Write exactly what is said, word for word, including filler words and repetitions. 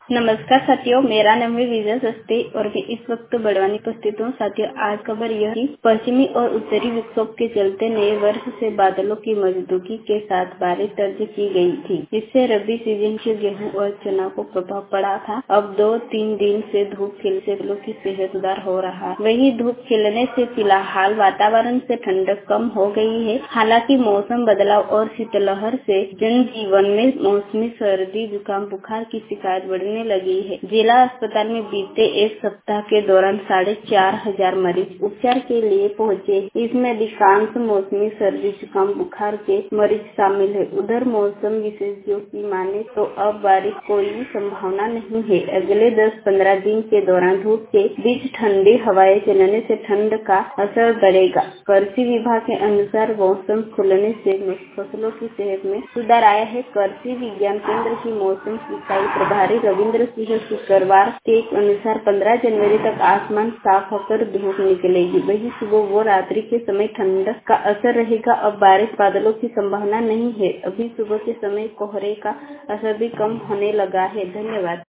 नमस्कार साथियों, मेरा नाम है विजय सस्ते और मैं इस वक्त बड़वानी पर स्थित हूँ। साथियों, आज खबर यह कि पश्चिमी और उत्तरी विक्षोभ के चलते नए वर्ष से बादलों की मजबूती के साथ बारिश दर्ज की गई थी, जिससे रबी सीजन के गेहूं और चना को प्रभाव पड़ा था। अब दो तीन दिन से धूप खिलने से फसलों की सेहत सुधार हो रहा है। वहीं धूप खिलने से फिलहाल वातावरण से ठंडक कम हो गई है। हालांकि मौसम बदलाव और शीतलहर से जनजीवन में मौसमी सर्दी, जुकाम, बुखार की शिकायत बढ़ने लगी है। जिला अस्पताल में बीते एक सप्ताह के दौरान साढ़े चार हजार मरीज उपचार के लिए पहुंचे। इसमें अधिकांश मौसमी सर्दी, जुकाम, बुखार के मरीज शामिल है। उधर मौसम विशेषज्ञों की माने तो अब बारिश कोई संभावना नहीं है। अगले दस पंद्रह दिन के दौरान धूप के बीच ठंडी हवाएं चलने से ठंड का असर बढ़ेगा। कृषि विभाग के अनुसार मौसम खुलने से फसलों की सेहत में सुधार आया है। कृषि विज्ञान केंद्र की मौसम इकाई प्रभारी रविंद्र सिंह शुक्रवार के अनुसार पंद्रह जनवरी तक आसमान साफ होकर धूप निकलेगी। वही सुबह व रात्रि के समय ठंड का असर रहेगा। अब बारिश बादलों की संभावना नहीं है। अभी सुबह के समय कोहरे का असर भी कम होने लगा है। धन्यवाद।